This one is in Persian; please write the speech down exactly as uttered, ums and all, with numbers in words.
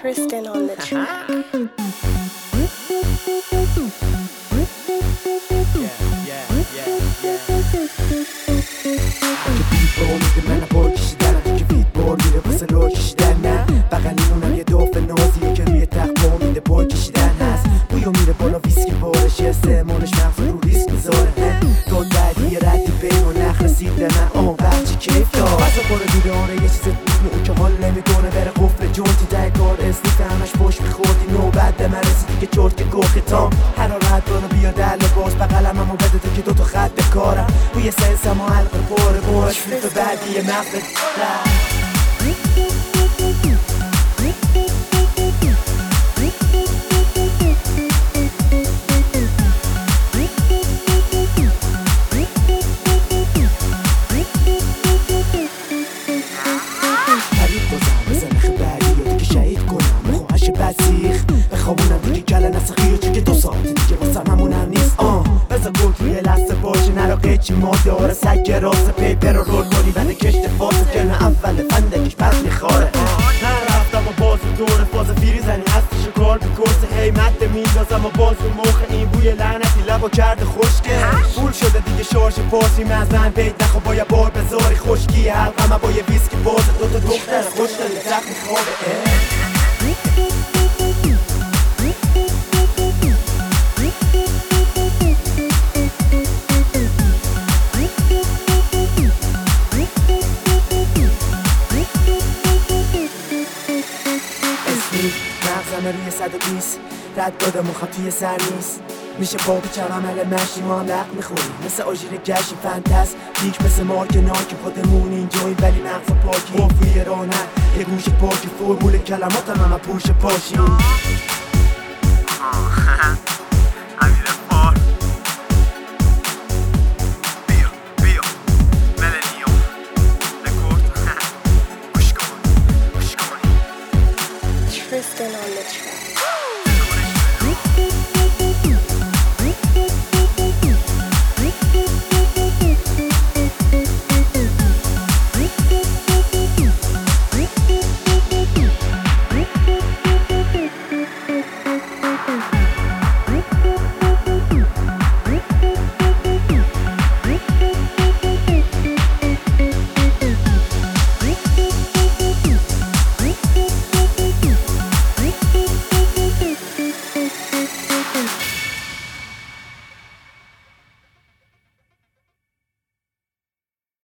Kristen on the track. اگه بیت با امید من پر کشیدنم که بیت بار میره واسه لو کشیدن نه بغلیمونم یه دوف نازیه که روی تخت با امید پر کشیدن هست بویا میره بالا ویسکی بارش استعمالش مغز رو ریسک میذاره تا دردی ردی بین و نخ رسید به من آن بچه کیف دار بسا باره دیده آره یه چیز دیگه اون که حال نمیدونه بره قفل جونتی در کار اسنیف همش باش میخوردی نوبت به من رسیدی که چرت که گوخی تام حرارت برو بیا در لباس بغلم همو بده تو که دوتا خط کارم روی سنسم و حلقه پاره باش فیف بعدی مغزت بسیخ بخوابونم دیگه کل نسخی چون که دو ساعت دیگه واسم همونم نیست آه بذار گل روی لسته باشه نرا قیچی ماده آره سگ راست پیپر رو رول کنی بده کشت فاز ترن اول فندکش پس میخواره نرفتم و باز دور فاز فیری زنی هستش کار بکرسه حیمت میندازم و باز رو مخ این بوی لعنتی لبا کرده خوشگه فول شده دیگه شارژ پاسی از من بیت نخوا باید بار بذاری خوشگی حلقم با یه ویسکی باز دوتا دختر خوشگل زخمی خوابه مغزم روی صد و بیست رد دادم و خط توی سر نیست میشه با بچم عمل مشی ما هم لق میخوریم مثل آژیر گشی فنتست دیک مثل مارک ناک خودمون اینجاییم ولی مغز پاکی بافوی رانه یه گوش پاکی فرمول کلماتم همه پوش پاشیم